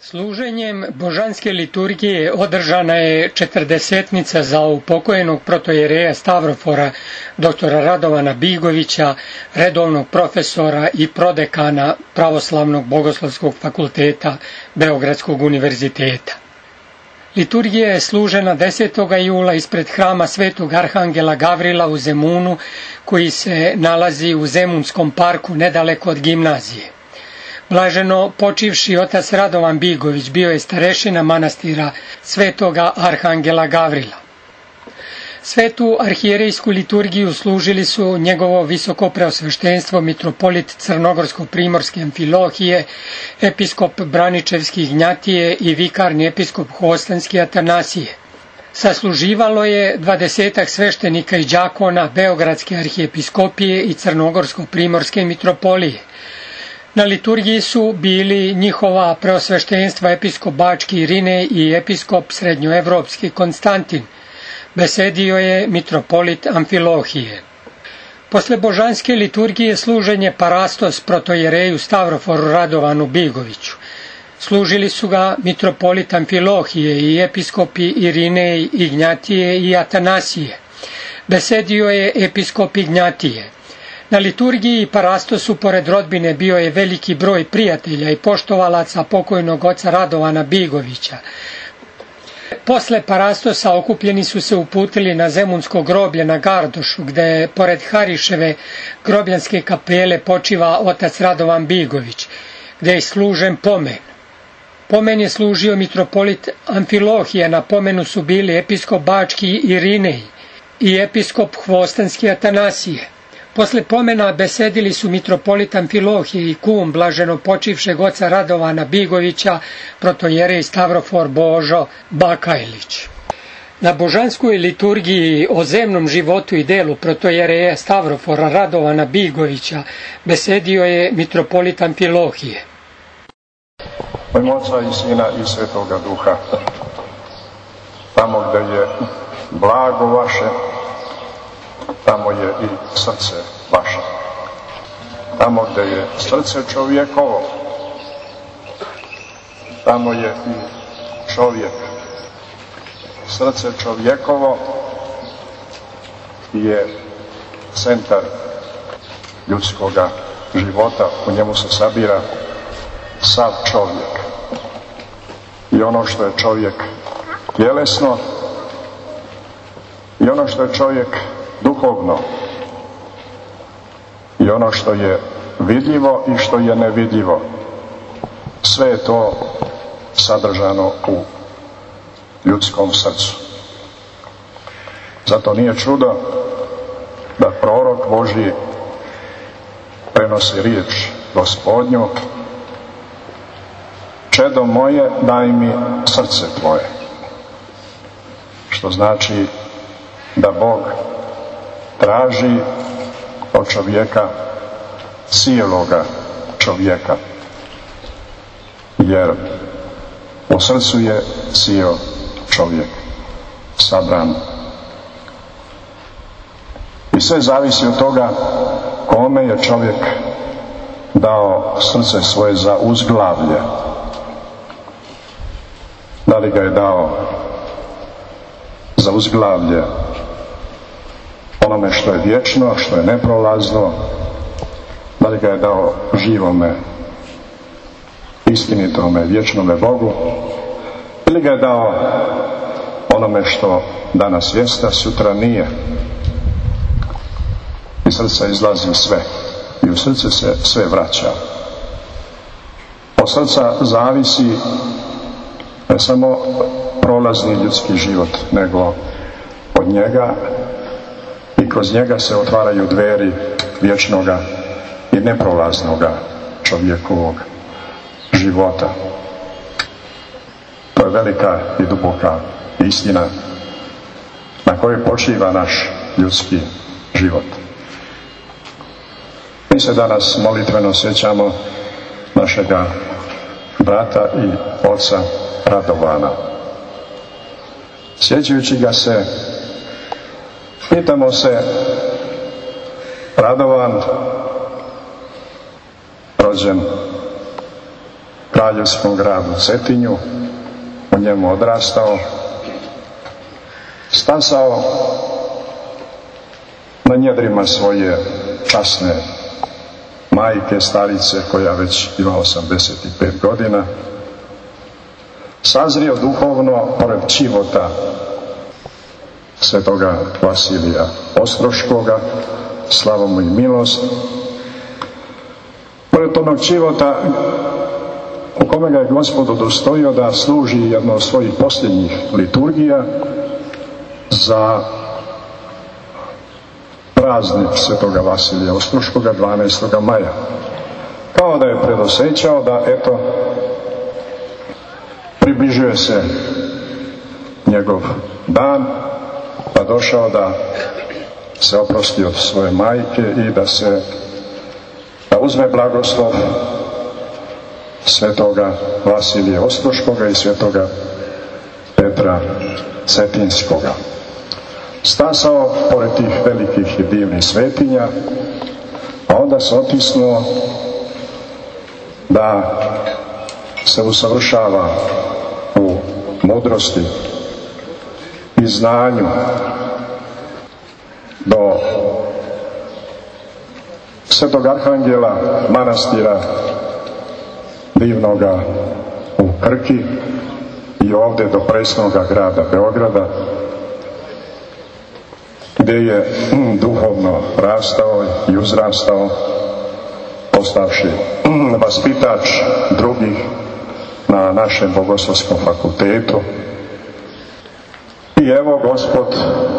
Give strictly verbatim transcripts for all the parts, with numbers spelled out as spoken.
Služenjem božanske liturgije održana je četrdesetnica za upokojenog protojereja Stavrofora doktora Radovana Bigovića, redovnog profesora i prodekana Pravoslavnog bogoslovskog fakulteta Beogradskog univerziteta. Liturgija je služena desetog jula ispred hrama Svetog Arhangela Gavrila u Zemunu, koji se nalazi u Zemunskom parku nedaleko od gimnazije. Blaženo počivši otac Radovan Bigović bio je starešina manastira Svetoga Arhangela Gavrila. Svetu arhijerejsku liturgiju služili su njegovo visoko preosveštenstvo mitropolit Crnogorsko-primorske Amfilohije, episkop Braničevski Gnjatije i vikarni episkop Hostanski Atanasije. Sasluživalo je dvadesetak sveštenika i đakona Beogradske arhijepiskopije i Crnogorsko-primorske mitropolije. Na liturgiji su bili njihova preosveštenstva episkop Bački Irinej i episkop Srednjoevropski Konstantin. Besedio je mitropolit Amfilohije. Posle božanske liturgije služen je parastos protojereju Stavroforu Radovanu Bigoviću. Služili su ga mitropolit Amfilohije i episkopi Irinej, Ignjatije i Atanasije. Besedio je episkop Ignjatije. Na liturgiji i parastosu pored rodbine bio je veliki broj prijatelja i poštovalaca pokojnog oca Radovana Bigovića. Posle parastosa okupljeni su se uputili na Zemunsko groblje na Gardošu, gde pored Hariševe grobljanske kapele počiva otac Radovan Bigović, gde je služen pomen. Pomen je služio mitropolit Amfilohije, na pomenu su bili episkop Bački Irinej i episkop Hvostanski Atanasije. Posle pomena besedili su mitropolit Amfilohije i kum blaženo počivšeg oca Radovana Bigovića, protojerej Stavrofor Božo Bakajlić. Na božanskoj liturgiji o zemnom životu i delu protojereja Stavrofora Radovana Bigovića besedio je mitropolit Amfilohije. U ime Oca i Sina i Svetoga Duha, tamo gde je blago vaše, tamo je i srce vaše. Tamo gde je srce čovjekovo, tamo je i čovjek. Srce čovjekovo je centar ljudskoga života, u njemu se sabira sav čovjek. I ono što je čovjek tjelesno, i ono što je čovjek duhovno, i ono što je vidljivo i što je nevidljivo. Sve je to sadržano u ljudskom srcu. Zato nije čudo da prorok Božji prenosi riječ Gospodnju: čedo moje, daj mi srce tvoje. Što znači da Bog traži od čovjeka, cijeloga čovjeka, jer u srcu je cijel čovjek sabran. I sve zavisi od toga kome je čovjek dao srce svoje za uzglavlje. Da li ga je dao za uzglavlje onome što je vječno, što je neprolazno, da li ga je dao živome, istinitome, vječnome Bogu, ili ga je dao onome što danas jeste, a sutra nije. Iz srca izlazi sve i u srce se sve vraća. Od srca zavisi ne samo prolazni ljudski život, nego od njega i kroz njega se otvaraju dveri vječnoga i neprolaznoga čovjekovog života. To je velika i duboka istina na kojoj počiva naš ljudski život. Mi se danas molitveno sjećamo našega brata i oca Radovana. Sjećajući ga se, pitamo se: Radovan, rođen kraljevskom gradu Cetinju, u njemu odrastao, stasao na njedrima svoje časne majke, starice, koja već ima osamdeset pet godina, sazrio duhovno pored čivota svetoga Vasilija Ostroškoga, slava mu i milost, pored onog čivota u kome ga je Gospod udostojio da služi jedno od svojih posljednjih liturgija za praznik svetoga Vasilija Ostroškoga dvanaestog maja. Kao da je predosjećao da, eto, približuje se njegov dan, pa došao da se oprosti od svoje majke i da se da uzme blagoslov svetoga Vasilija Ostroškoga i svetoga Petra Cetinskoga. Stasao pored tih velikih i divnih svetinja, a onda se otisnuo da se usavršava u mudrosti i znanju do Svetog Arhangela manastira divnoga u Krki i ovdje do presnoga grada Beograda, gdje je duhovno rastao i uzrastao, postavši vaspitač drugih na našem Bogoslovskom fakultetu. I evo Gospod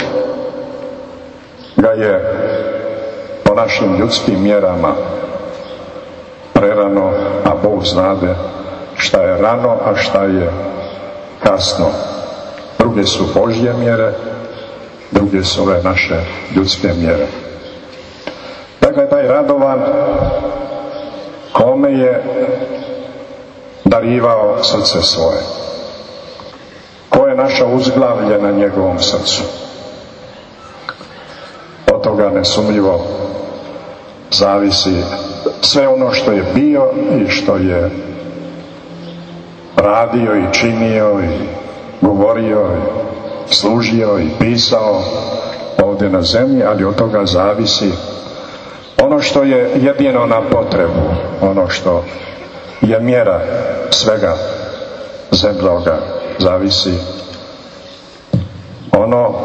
ga je po našim ljudskim mjerama prerano, a Bog znade šta je rano, a šta je kasno. Druge su Božje mjere, druge su ove naše ljudske mjere. Dakle, taj Radovan, kome je darivao srce svoje, ko je našao uzglavlje na njegovom srcu, od toga nesumljivo zavisi sve ono što je bio i što je radio i činio i govorio i služio i pisao ovdje na zemlji, ali od toga zavisi ono što je jedino na potrebu, ono što je mjera svega zemljoga, zavisi ono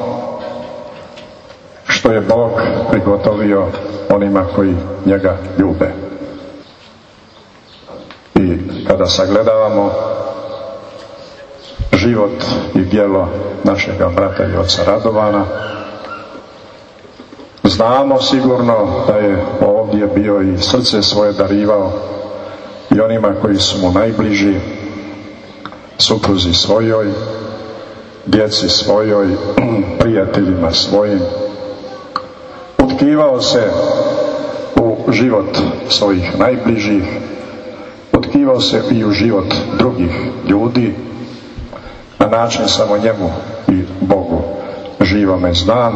što je Bog prigotovio onima koji njega ljube. I kada sagledavamo život i djelo našega brata i oca Radovana, znamo sigurno da je ovdje bio i srce svoje darivao i onima koji su mu najbliži, supruzi svojoj, djeci svojoj, prijateljima svojim. Utkivao se u život svojih najbližih, utkivao se i u život drugih ljudi, na način samo njemu i Bogu živome znan,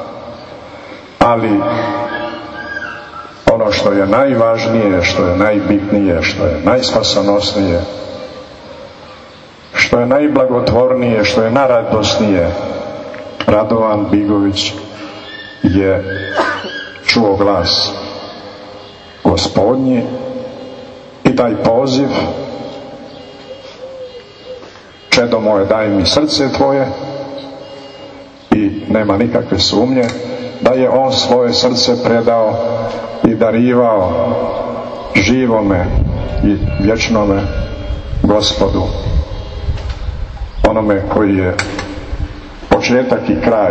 ali ono što je najvažnije, što je najbitnije, što je najspasonosnije, što je najblagotvornije, što je najradosnije, Radovan Bigović je čuo glas Gospodnji i taj poziv: čedo moje, daj mi srce tvoje. I nema nikakve sumnje da je on svoje srce predao i darivao živome i vječnome Gospodu, onome koji je početak i kraj,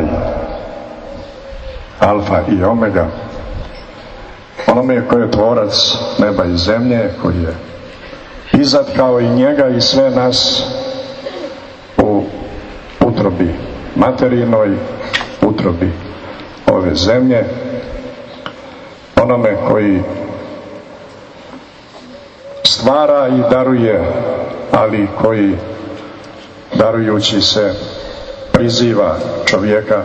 alfa i omega, onome koji je tvorac neba i zemlje, koji je izatkao i njega i sve nas u utrobi materinoj, utrobi ove zemlje, onome koji stvara i daruje, ali koji darujući se priziva čovjeka,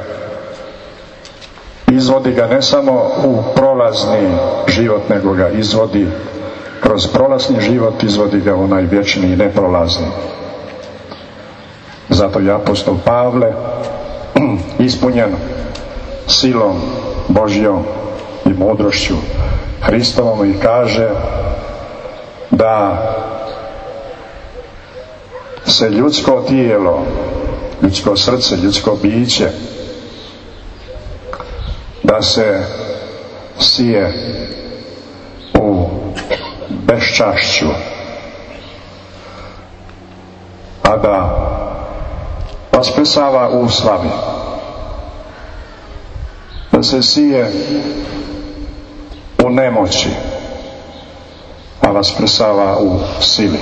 izvodi ga ne samo u prolazni život, nego ga izvodi kroz prolazni život izvodi ga u onaj vječni i neprolazni. Zato je apostol Pavle ispunjen silom Božjom i mudrošću Hristovom i kaže da se ljudsko tijelo, ljudsko srce, ljudsko biće, da se sije u beščašću, a da vaskrsava u slavi, da se sije u nemoći, a vaskrsava u sili,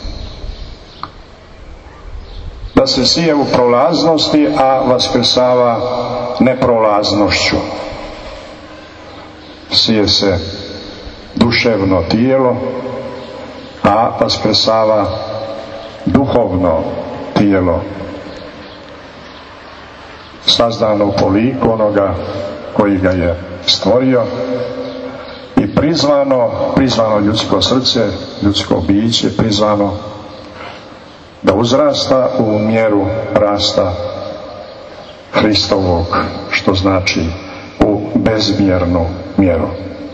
da se sije u prolaznosti, a vaskrsava neprolaznošću. Sije se duševno tijelo, a vaskrsava duhovno tijelo, sazdano po liku onoga koji ga je stvorio i prizvano, prizvano ljudsko srce, ljudsko biće, prizvano da uzrasta u mjeru rasta Hristovog, što znači u bezmjernu mjeru.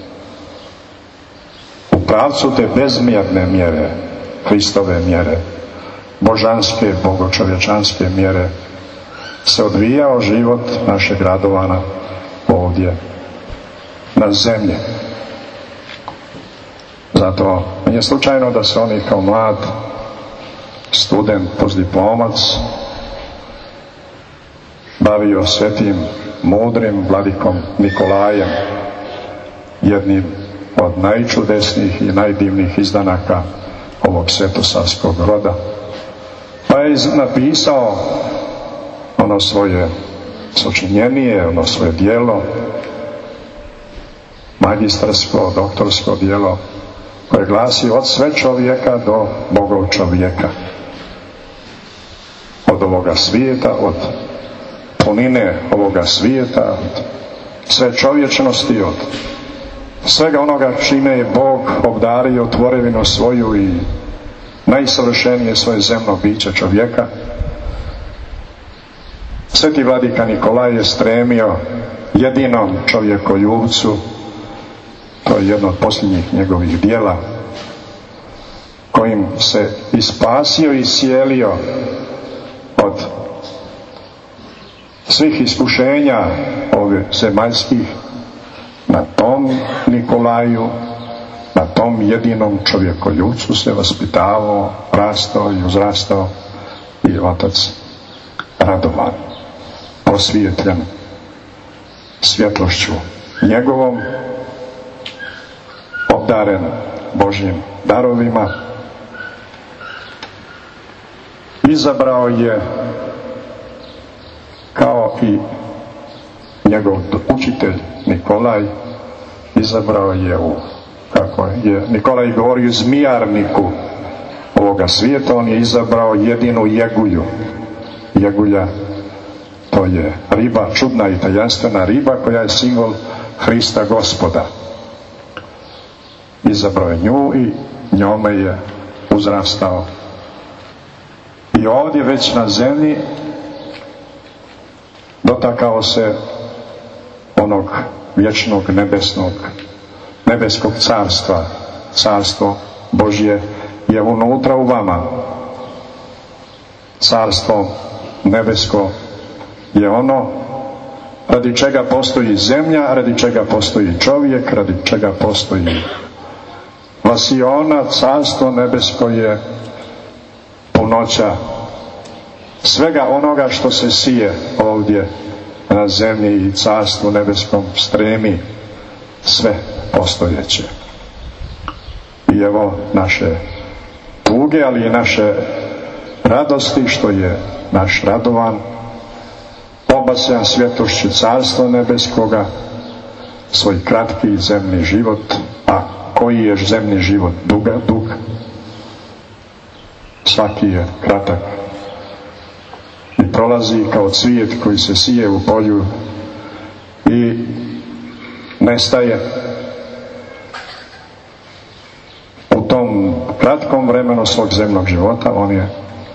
U pravcu te bezmjerne mjere, Hristove mjere, božanske, bogočovječanske mjere, se odvijao život našeg Radovana ovdje na zemlji. Zato nije slučajno da se oni kao mlad student, postdiplomac, bavio svetim, mudrim vladikom Nikolajem, jednim od najčudesnijih i najdivnijih izdanaka ovog svetosavskog roda. Pa je napisao ono svoje sačinjenije, ono svoje djelo, magistarsko, doktorsko djelo, koje glasi od sve čovjeka do Bogov čovjeka. Od ovoga svijeta, od punine ovoga svijeta, od sve čovječnosti, od svega onoga čime je Bog obdario tvorevinu svoju i najsavršenije svoje zemno biće čovjeka. Sveti vladika Nikolaj je stremio jedinom čovjekoljubcu, to je jedno od posljednjih njegovih djela, kojim se ispasio i iscijelio od svih iskušenja ovih zemaljskih. Na tom Nikolaju, na tom jedinom čovjekoljubcu se vaspitavao, rastao i uzrastao i otac Radovan, prosvijetljen svjetlošću njegovom, obdaren Božjim darovima. Izabrao je, kao i njegov učitelj Nikolaj, izabrao je u, kako je Nikolaj govorio, zmijarniku ovoga svijeta, on je izabrao jedinu jegulju. Jegulja, to je riba, čudna i tajanstvena riba koja je simbol Hrista Gospoda. Izabrao je nju i njome je uzrastao. I ovdje već na zemlji dotakao se onog vječnog nebesnog, nebeskog carstva. Carstvo Božje je unutra u vama. Carstvo nebesko je ono radi čega postoji zemlja, radi čega postoji čovjek, radi čega postoji vasiona. Carstvo nebesko je punoća svega onoga što se sije ovdje na zemlji, i carstvu nebeskom stremi sve postojeće. I evo naše tuge, ali i naše radosti, što je naš Radovan obasjan svjetlošću carstva nebeskoga, svoj kratki zemni život, a koji je zemni život duga, dug, svaki je kratak i prolazi kao cvijet koji se sije u polju i nestaje. U tom vremenu svog zemnog života on je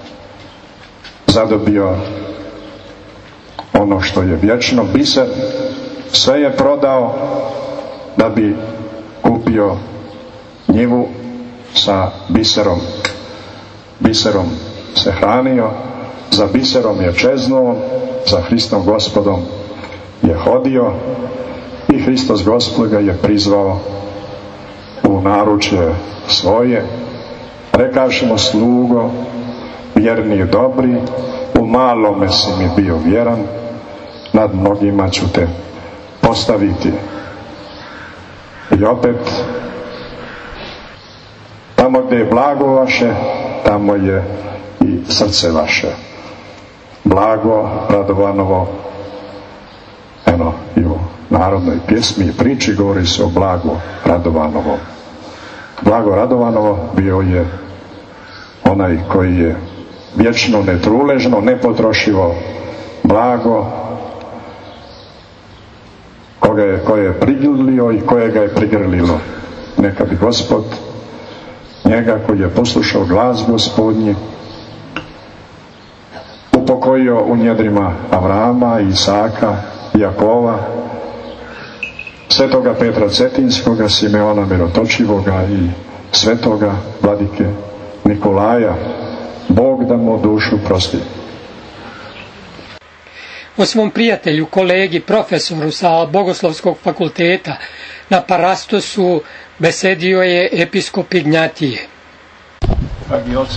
zadobio ono što je vječno, biser, sve je prodao da bi kupio njivu sa biserom. Biserom se hranio, za biserom je čeznuo, za Hristom Gospodom je hodio i Hristos Gospod ga je prizvao u naručje svoje, rekavši mu: slugo, vjerni i dobri, u malome si mi bio vjeran, nad mnogima ću te postaviti. I opet, tamo gdje je blago vaše, tamo je i srce vaše. Blago Radovanovo, eno i u narodnoj pjesmi i priči govori se o blagu Radovanovom. Blago Radovanovo bio je onaj koji je vječno, netruležno, nepotrošivo blago koga je, koje je prigrlio i kojega je prigrlilo. Neka bi Gospod njega koji je poslušao glas Gospodnji upokojio u njedrima Avrama, Isaka, Jakova, svetoga Petra Cetinskoga, Simeona Mirotočivoga i svetoga vladike Nikolaja. Bog da mu dušu prosti. O svom prijatelju, kolegi, profesoru sa Bogoslovskog fakulteta na Parastosu besedio je episkop Ignjatije. Dragi oci,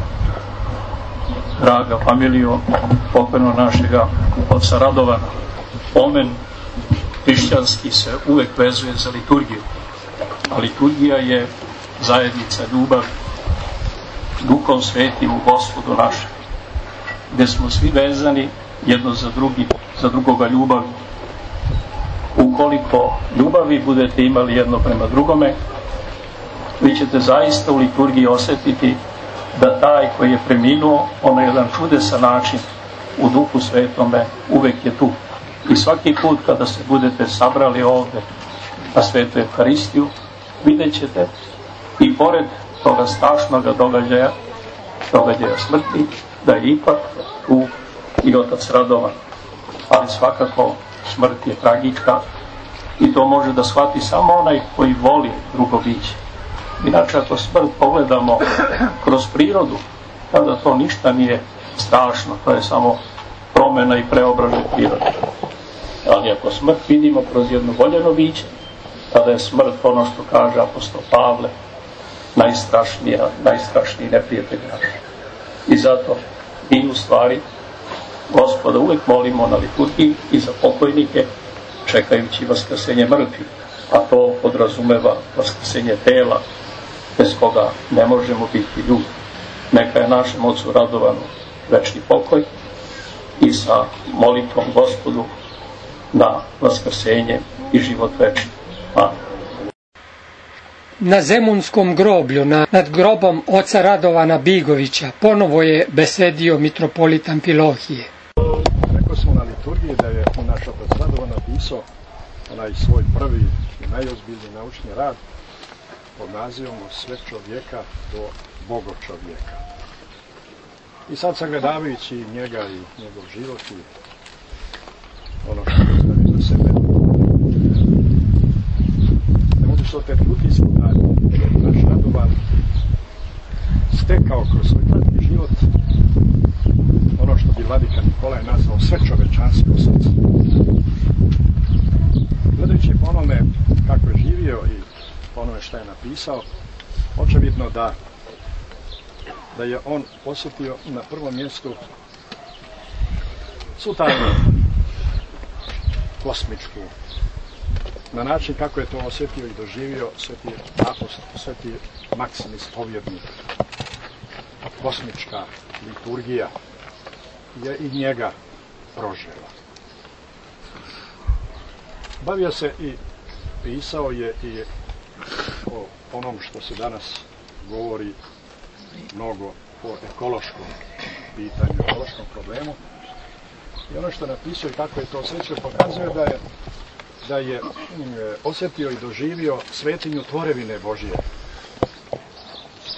draga familijo pokojno našega oca Radovana, pomen hrišćanski se uvek vezuje za liturgiju, a liturgija je zajednica ljubavi, Duhom Svetim u Gospodu našem, gde smo svi vezani jedno za drugi, za drugoga ljubavi. Ukoliko ljubavi budete imali jedno prema drugome, vi ćete zaista u liturgiji osjetiti da taj koji je preminuo, on na jedan čudesan način u Duhu Svetome uvek je tu. I svaki put kada se budete sabrali ovde na Svetu Evharistiju, vidjet ćete i pored toga strašnog događaja, događaja smrti, da je ipak tu i otac Radovan. Ali svakako smrt je tragička i to može da shvati samo onaj koji voli drugo biće. Inače, ako smrt pogledamo kroz prirodu, tada to ništa nije strašno, to je samo promjena i preobražaj prirode. Ali ako smrt vidimo kroz jedno voljeno biće, tada je smrt ono što kaže apostol Pavle, najstrašnija, najstrašniji neprijatelj naš. I zato mi u stvari Gospoda uvek molimo na liturgiji i za pokojnike, čekajući vaskrsenje mrtvih, a to podrazumeva vaskrsenje tela, bez koga ne možemo biti ljudi. Neka je našem ocu Radovanu večni pokoj i sa molitvom Gospodu na vaskrsenje i život večni. Amen. Na Zemunskom groblju, nad grobom oca Radovana Bigovića, ponovo je besedio mitropolit Amfilohije. Rekao smo na liturgiji da je naš otac Radovan napisao onaj svoj prvi i najozbiljniji naučni rad pod nazivom Od sve čovjeka do Bogo čovjeka. I sad sagledavajući njega i njegov život i ono što je ostavio za sebe, ne mogu se opet utisku da je naš Radovan stekao kroz svoj kratki život ono što bi vladika Nikolaj nazvao sve čovečansko srce. Gledajući po onome kako je živio i po onome što je napisao, očevidno da da je on posjetio na prvom mjestu svu tajnu kosmičku, na način kako je to osjetio i doživio sveti apostol, sveti Maksimis povjednik. Kosmička liturgija je i njega prožela. Bavio se i pisao je i o onom što se danas govori mnogo o ekološkom pitanju, ekološkom problemu. I ono što je napisao i kako je to osjećao pokazuje da je, da je osjetio i doživio svetinju tvorevine Božije.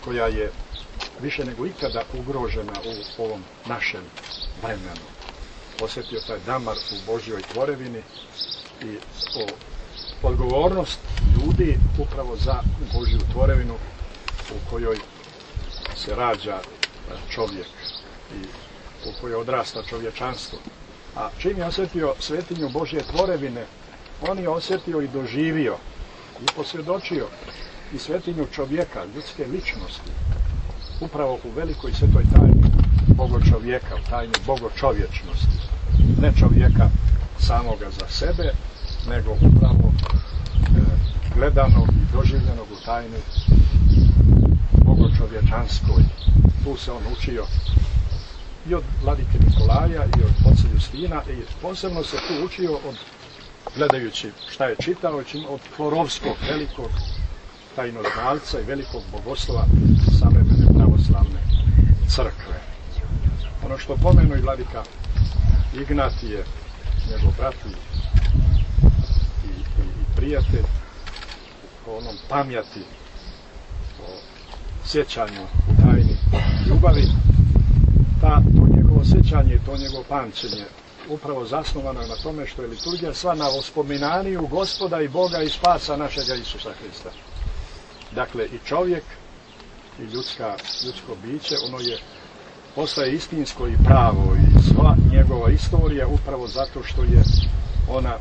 koja je više nego ikada ugrožena u ovom našem vremenu. Osjetio taj damar u Božjoj tvorevini i o odgovornost ljudi upravo za Božju tvorevinu u kojoj se rađa čovjek i u kojoj odrasta čovječanstvo. A čim je osjetio svetinju Božje tvorevine, on je osjetio i doživio i posvjedočio i svetinju čovjeka, ljudske ličnosti, upravo u velikoj svetoj tajni bogočovjeka, u tajni bogočovječnosti. Ne čovjeka samoga za sebe, nego upravo e, gledanog i doživljenog u tajni bogočovječanskoj. Tu se on učio i od vladike Nikolaja i od oca Justina i posebno se tu učio od, gledajući šta je čitao, od Florovskog velikog tajnoznalca i velikog bogoslova savremene pravoslavne crkve. Ono što pomenu i vladika Ignatije, njegov brat i, i, i prijatelj, o onom pamjati, o sjećanju u tajni ljubavi, ta, to njegovo sjećanje i to njegovo pamćenje upravo zasnovano na tome što je liturgija sva na uspominaniju Gospoda i Boga i spasa našega Isusa Hrista. Dakle, i čovjek i ljudska, ljudsko biće, ono je postaje istinsko i pravo i sva njegova istorija upravo zato što je ona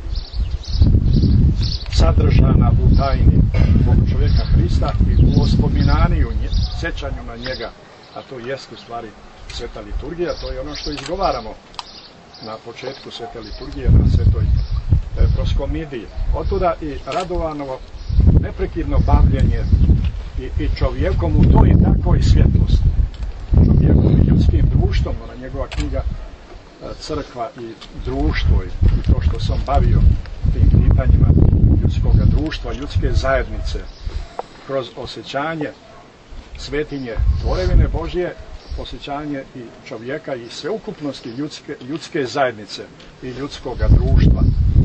sadržana u tajni Boga čovjeka Hrista i u ospominaniju, sjećanju na njega, a to jest u stvari sveta liturgija, to je ono što izgovaramo na početku svete liturgije, na svetoj proskomidiji. Otuda i Radovanovo neprekidno bavljenje i, i čovjekom u toj i takvoj svjetlosti, čovjekom i ljudskim društvom, ona njegova knjiga Crkva i društvo i to što sam bavio tim pitanjima ljudskog društva, ljudske zajednice kroz osjećanje svetinje tvorevine Božje, osjećanje i čovjeka i sveukupnosti ljudske, ljudske zajednice i ljudskog društva.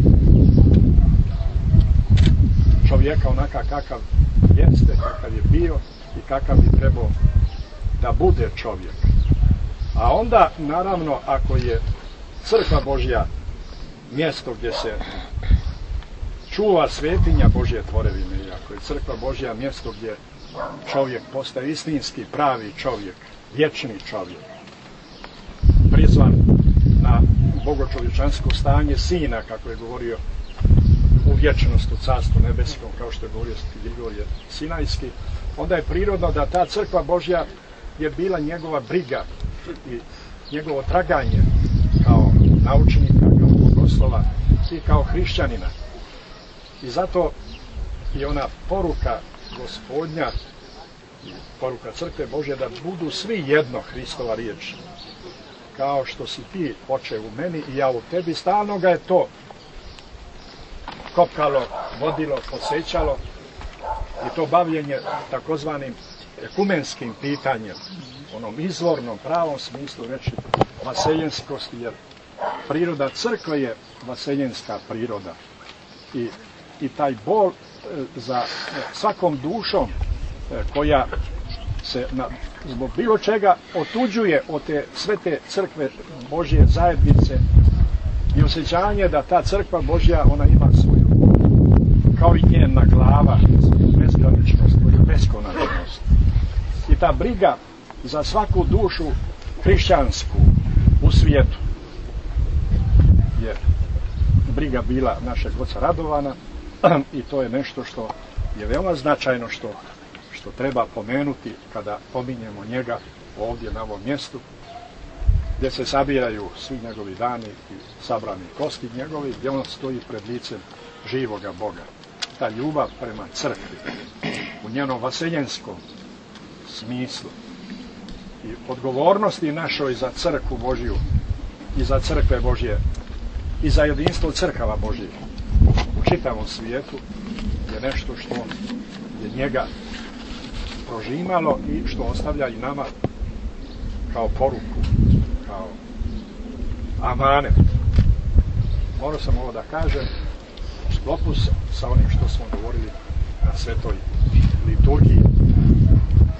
Čovjeka onaka kakav jeste, kakav je bio i kakav bi trebao da bude čovjek. A onda, naravno, ako je crkva Božja mjesto gdje se čuva svetinja Božje tvorevine, i ako je crkva Božja mjesto gdje čovjek postaje istinski, pravi čovjek, vječni čovjek, prizvan na bogočovječansko stanje sina, kako je govorio u vječnost u carstvu nebeskom, kao što je govorio Grigorije Sinajski, onda je prirodno da ta crkva Božja je bila njegova briga i njegovo traganje kao naučnika, kao bogoslova i kao hrišćanina. I zato i ona poruka Gospodnja, poruka crkve Božje, da budu svi jedno, Hristova riječ. Kao što si ti, Oče, u meni i ja u tebi, stalno ga je to kopkalo, vodilo, podsjećalo i to bavljenje takozvanim ekumenskim pitanjem, onom izvornom, pravom smislu reći vaseljenskosti, jer priroda crkve je vaseljenska priroda. I, i taj bol za svakom dušom koja se na, zbog bilo čega otuđuje od te svete crkve Božje zajednice i osjećanje da ta crkva Božja, ona ima svoju, kao i njena glava, svoju bezgraničnost, svoju beskonačnost. I ta briga za svaku dušu hrišćansku u svijetu je briga bila našeg oca Radovana i to je nešto što je veoma značajno, što, što treba pomenuti kada pominjemo njega ovdje na ovom mjestu, gdje se sabiraju svi njegovi dani i sabrani kosti njegovi, gdje on stoji pred licem živoga Boga. Ta ljubav prema crkvi u njenom vaseljenskom smislu i odgovornosti našoj za crkvu Božju i za crkve Božje i za jedinstvo crkava Božjih u čitavom svijetu je nešto što je njega prožimalo i što ostavlja i nama kao poruku, kao amanet. Morao sam ovo da kažem u sklopu sa onim što smo govorili na svetoj liturgiji.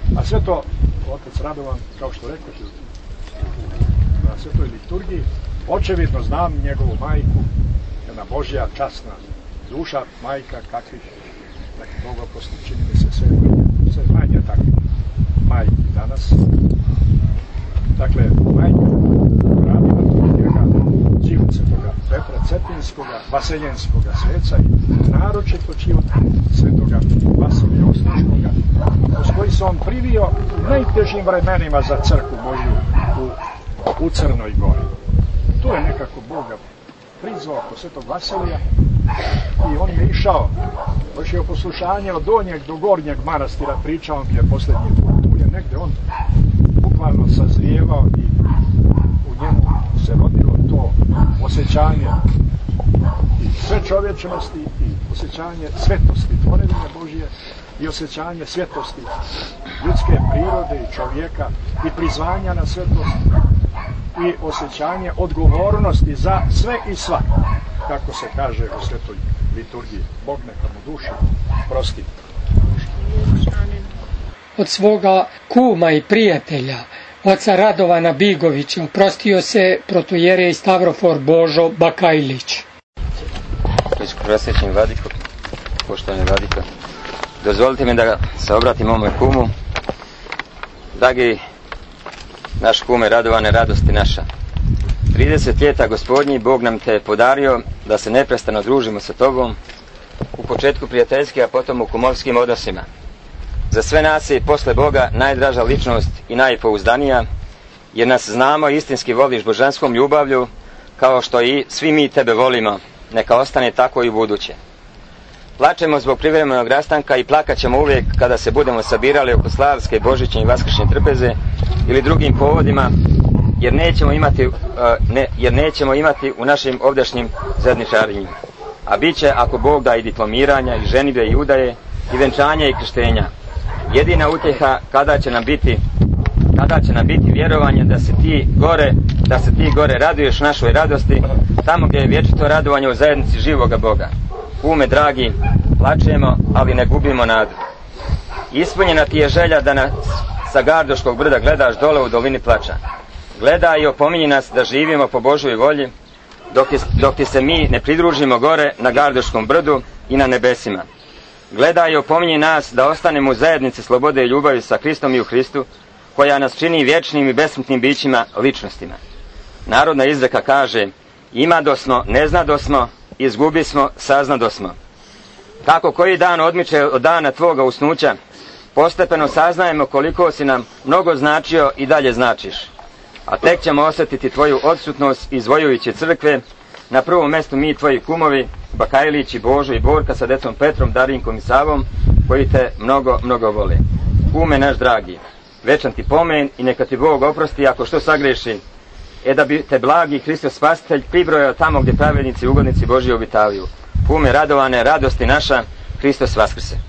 A sve to, otac Radovan, kao što rekao, na svetoj liturgiji, očevidno znam njegovu majku, jedna Božja, časna duša, majka, kakvih, neki Boga oprosti, čini mi se sve, sve manje takvih majki danas. Dakle, majka radila to njega, život svetoga Petra Cetinskoga, Vaseljenskoga sveca i naročito život svetoga Vasilija Ostroškoga, uz koji se on privio u najtežim vremenima za crkvu Božju u, u Crnoj Gori. To je nekako Boga prizvao oko svetog Vasilija i on je išao, vršio poslušanje od donjeg do gornjeg manastira, pričao mi je posljednji put, tu je negde on bukvalno sazrijevao i u njemu se rodilo to osjećanje i sve čovječnosti i osjećanje svetosti tvorevine Božje i osjećanje svetosti ljudske prirode i čovjeka i prizvanja na svetost i osjećanje odgovornosti za sve i sva, kako se kaže u svetoj liturgiji. Bog neka mu dušu prosti. Od svoga kuma i prijatelja, oca Radovana Bigovića, oprostio se protojerej Stavrofor Božo Bakajlić. Prosječni vladiko, poštovani vladiko, dozvolite mi da se obratim mome kumu. Dragi naš kume Radovane, radosti naša. trideset ljeta Gospodnji Bog nam te podario da se neprestano družimo sa tobom, u početku prijateljski, a potom u kumovskim odnosima. Za sve nas je i posle Boga najdraža ličnost i najpouzdanija, jer nas znamo i istinski voliš božanskom ljubavlju, kao što i svi mi tebe volimo. Neka ostane tako i u buduće. Plačemo zbog privremenog rastanka i plakat ćemo uvijek kada se budemo sabirali oko slavske, božićne i vaskršnje trpeze ili drugim povodima, jer nećemo imati, uh, ne, jer nećemo imati u našim ovdašnjim zajedničarenjima. A bit će, ako Bog da, i diplomiranja, i ženidbe, i udaje, i venčanja, i krštenja. Jedina utjeha kada će nam biti, kada će nam biti vjerovanje da se ti gore, da se ti gore raduješ našoj radosti, tamo gdje je vječito radovanje u zajednici živoga Boga. Kume dragi, plačemo, ali ne gubimo nadu. Ispunjena ti je želja da nas sa Gardoškog brda gledaš dole u dolini plača. Gledaj i opominji nas da živimo po Božoj volji, dok, je, dok ti se mi ne pridružimo gore na Gardoškom brdu i na nebesima. Gledaj i opominji nas da ostanemo u zajednici slobode i ljubavi sa Kristom i u Hristu, koja nas čini vječnim i besmrtnim bićima, ličnostima. Narodna izreka kaže: imadosmo, ne znadosmo, izgubismo, saznadosmo. Kako koji dan odmiče od dana tvoga usnuća, postepeno saznajemo koliko si nam mnogo značio i dalje značiš. A tek ćemo osjetiti tvoju odsutnost izvojujući crkve, na prvom mjestu mi tvoji kumovi, Bakajlić i Božo i Borka sa decom Petrom, Darinkom i Savom, koji te mnogo, mnogo vole. Kume naš dragi, večan ti pomen i neka ti Bog oprosti ako što sagreši, e da bi te blagi Hristos Spasitelj pribrojao tamo gdje pravednici i ugodnici Božji obitavaju. Kume Radovane, radosti naša, Hristos Vaskrse.